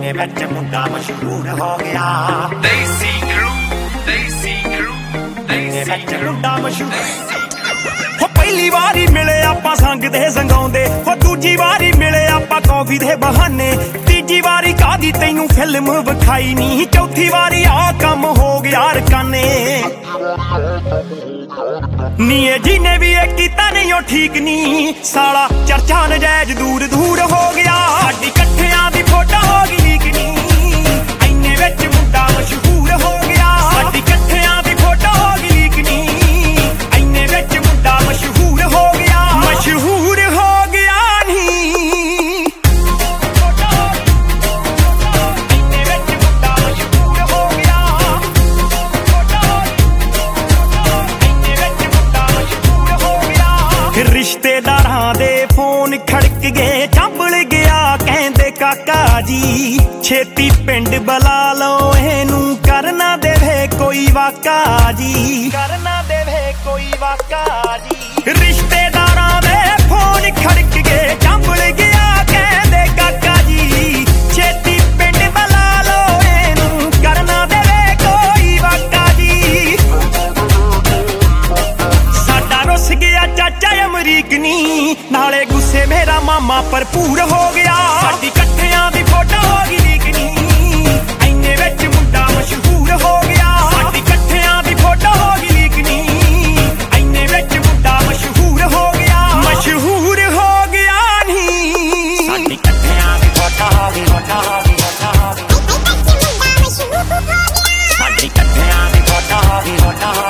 ਇੰਨੇ ਵਿੱਚ ਮੁੰਡਾ ਮਸ਼ਹੂਰ ਹੋ ਗਿਆ ਦੇਸੀ ਕਰੂ ਇੰਨੇ ਵਿੱਚ ਮੁੰਡਾ ਮਸ਼ਹੂਰ ਹੋ ਪਹਿਲੀ ਵਾਰੀ ਮਿਲੇ ਆਪਾਂ ਸੰਗ ਦੇ ਸੰਗਾਉਂਦੇ ਹੋ ਦੂਜੀ ਵਾਰੀ ਮਿਲੇ ਆਪਾਂ ਕੌਫੀ ਦੇ ਬਹਾਨੇ ਤੀਜੀ ਵਾਰੀ ਕਾਦੀ ਤੈਨੂੰ ਫਿਲਮ ਵਿਖਾਈ ਨਹੀਂ ਚੌਥੀ ਵਾਰੀ ਆ ਕੰਮ ਹੋ ਗਿਆ ਰਕਾਨੇ ਨੀ ਇਹ ਜਿਹਨੇ ਵੀ ਇਹ ਕੀਤਾ ਨਹੀਂ ਉਹ ਠੀਕ ਨਹੀਂ ਸਾਲਾ ਚਰਚਾ ਨਜਾਇਜ਼ ਦੂਰ ਦੂਰ ਹੋ ਗਿਆ ਸਾਡੀ ਇਕੱਠਿਆਂ ਦੀ ਫੋਟੋ ਹੋ ਗਈ ਲੀਕ ਨਹੀਂ ਇੰਨੇ ਵਿੱਚ ਮੁੰਡਾ ਮਸ਼ਹੂਰ ਹੋ ਗਿਆ ਸਾਡੀ ਇਕੱਠਿਆਂ ਦੀ ਫੋਟੋ ਹੋ ਗਈ ਲੀਕ ਨਹੀਂ ਇੰਨੇ ਵਿੱਚ ਮੁੰਡਾ ਮਸ਼ਹੂਰ ਹੋ ਗਿਆ ਮਸ਼ਹੂਰ ਹੋ ਗਿਆ ਨਹੀਂ ਇੰਨੇ ਵਿੱਚ ਮੁੰਡਾ ਮਸ਼ਹੂਰ ਹੋ ਗਿਆ ਇੰਨੇ ਵਿੱਚ ਮੁੰਡਾ ਮਸ਼ਹੂਰ ਹੋ ਗਿਆ ਰਿਸ਼ਤੇਦਾਰਾਂ ਦੇ ਫੋਨ ਖੜਕ ਗਏ ਚੰਬਲ ਗਿਆ ਕਹਿੰਦੇ ਕਾਕਾ ਜੀ ਛੇਤੀ ਪਿੰਡ ਬੁਲਾ ਲਓ ਇਹਨੂੰ ਕਰਨਾ ਦੇਵੇ ਕੋਈ ਵਾਕਾ ਜੀ ਕਰਨਾ ਦੇਵੇ ਕੋਈ ਵਾਕਾ ਜੀ ਰਿਸ਼ਤੇਦਾਰਾਂ ਦੇ ਫੋਨ ਖੜਕ ਗਏ ਚੰਬਲ ਗਿਆ ਕਹਿੰਦੇ ਕਾਕਾ ਜੀ ਛੇਤੀ ਪਿੰਡ ਬੁਲਾ ਲਓ ਇਹਨੂੰ ਕਰਨਾ ਦੇਵੇ ਕੋਈ ਵਾਕਾ ਜੀ ਸਾਡਾ ਰੁੱਸ ਗਿਆ ਚਾਚਾ ਅਮਰੀਕ ਨੀ ਨਾਲੇ ਗੁੱਸੇ ਮੇਰਾ ਮਾਮਾ ਭਰਪੂਰ ਹੋ ਗਿਆ ਸਾਡੀ ਇਕੱਠਿਆਂ ਦੀ ਫੋਟੋ ਹੋ ਗਈ ਲੀਕ ਨੀ ਇੰਨੇ ਵਿੱਚ ਮੁੰਡਾ ਮਸ਼ਹੂਰ ਹੋ ਗਿਆ ਸਾਡੀ ਇਕੱਠਿਆਂ ਦੀ ਫੋਟੋ ਹੋ ਗਈ ਲੀਕ ਨੀ ਇੰਨੇ ਵਿੱਚ ਮੁੰਡਾ ਮਸ਼ਹੂਰ ਹੋ ਗਿਆ ਮਸ਼ਹੂਰ ਹੋ ਗਿਆ ਨੀ ਸਾਡੀ ਇਕੱਠਿਆਂ ਦੀ ਫੋਟੋ ਹੋ ਗਈ ਸਾਡੀ ਇਕੱਠਿਆਂ ਦੀ ਫੋਟੋ ਹੋ ਗਈ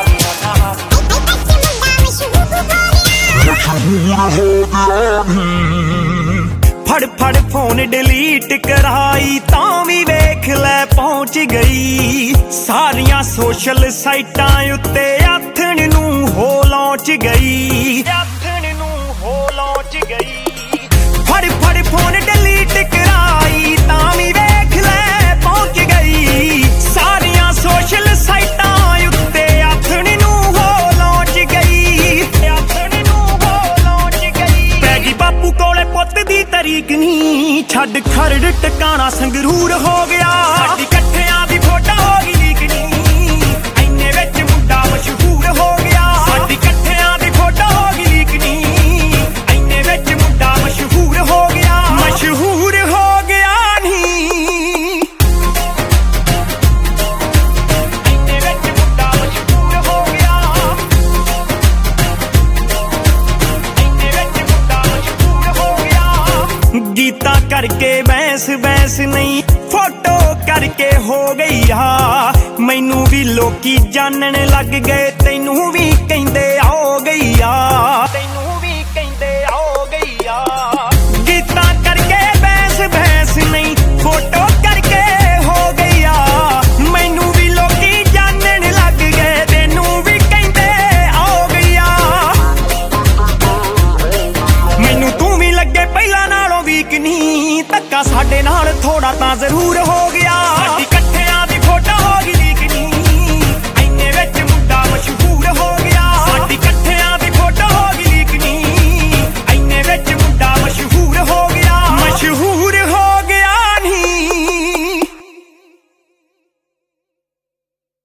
ਫੜ ਫੜ ਫੋਨ ਡਿਲੀਟ ਕਰਾਈ ਤਾਂ ਵੀ ਵੇਖ ਲੈ ਪਹੁੰਚ ਗਈ ਸਾਰੀਆਂ ਸੋਸ਼ਲ ਸਾਈਟਾਂ ਉੱਤੇ ਆਥਣ ਨੂੰ ਹੋ ਲਾਂਚ ਗਈ ਆਥਣ ਨੂੰ ਹੋ ਲਾਂਚ ਗਈ ਫੜ ਫੜ ਫੋਨ ਡਿਲੀਟ ਕਰਾਈ ਤਾਂ ਵੀ ਵੇਖ ਲੈ ਪਹੁੰਚ ਗਈ ਸਾਰੀਆਂ ਸੋਸ਼ਲ ਸਾਈਟਾਂ ਉੱਤੇ ਆਥਣ ਨੂੰ ਹੋ ਲਾਂਚ ਗਈ ਆਥਣ ਨੂੰ ਹੋ ਲਾਂਚ ਗਈ ਪੈ ਗਈ ਬਾਪੂ ਕੋਲੇ ਪੁੱਤ ਦੀ ਤਰੀਕ ਨੀ ਛੱਡ ਖਰੜ ਟਿਕਾਣਾ ਸੰਗਰੂਰ ਹੋ ਗਿਆ ਸਾਡੀ ਇਕੱਠਿਆਂ ਦੀ ਫੋਟੋ ਹੋ ਗਈ ਲੀਕ ਨੀ ਇੰਨੇ ਵਿੱਚ ਮੁੰਡਾ ਮਸ਼ਹੂਰ ਹੋ ਗਿਆ ਸਾਡੀ ਇਕੱਠਿਆਂ ਦੀ ਫੋਟੋ ਹੋ ਗਈ ਲੀਕ ਨੀ ਇੰਨੇ ਵਿੱਚ ਮੁੰਡਾ ਮਸ਼ਹੂਰ ਹੋ ਗਿਆ ਮਸ਼ਹੂਰ ਹੋ ਗਿਆ ਨੀ ਇੰਨੇ ਵਿੱਚ ਮੁੰਡਾ ਮਸ਼ਹੂਰ ਹੋ ਗਿਆ ਇੰਨੇ ਵਿੱਚ ਮੁੰਡਾ ਮਸ਼ਹੂਰ ਹੋ ਗਿਆ ਗੀਤਾ ਕਰਕੇ ਬੈਸ ਨਹੀਂ ਫੋਟੋ ਕਰਕੇ ਹੋ ਗਈ ਆ ਮੈਨੂੰ ਵੀ ਲੋਕੀ ਜਾਣਨ ਲੱਗ ਗਏ ਤੈਨੂੰ ਵੀ ਕਹਿੰਦੇ ਆਓ ਗਈ ਆ ਤੈਨੂੰ ਵੀ ਕਹਿੰਦੇ ਆਓ ਗਈ ਆ ਗੀਤਾ ਕਰਕੇ ਬੈਸ ਨਹੀਂ ਫੋਟੋ ਕਰਕੇ ਹੋ ਗਈ ਆ ਮੈਨੂੰ ਵੀ ਲੋਕੀ ਜਾਣਨ ਲੱਗ ਗਏ ਤੈਨੂੰ ਵੀ ਕਹਿੰਦੇ ਆਓ ਗਈ ਆ ਮੈਨੂੰ ਤੂੰ ਵੀ ਲੱਗੇ ਪਹਿਲਾਂ ਨਾਲੋਂ ਵੀਕ ਨਹੀਂ ਧੱਕਾ ਸਾਡੇ ਨਾਲ ਥੋੜਾ ਤਾਂ ਜ਼ਰੂਰ ਹੋ ਗਿਆ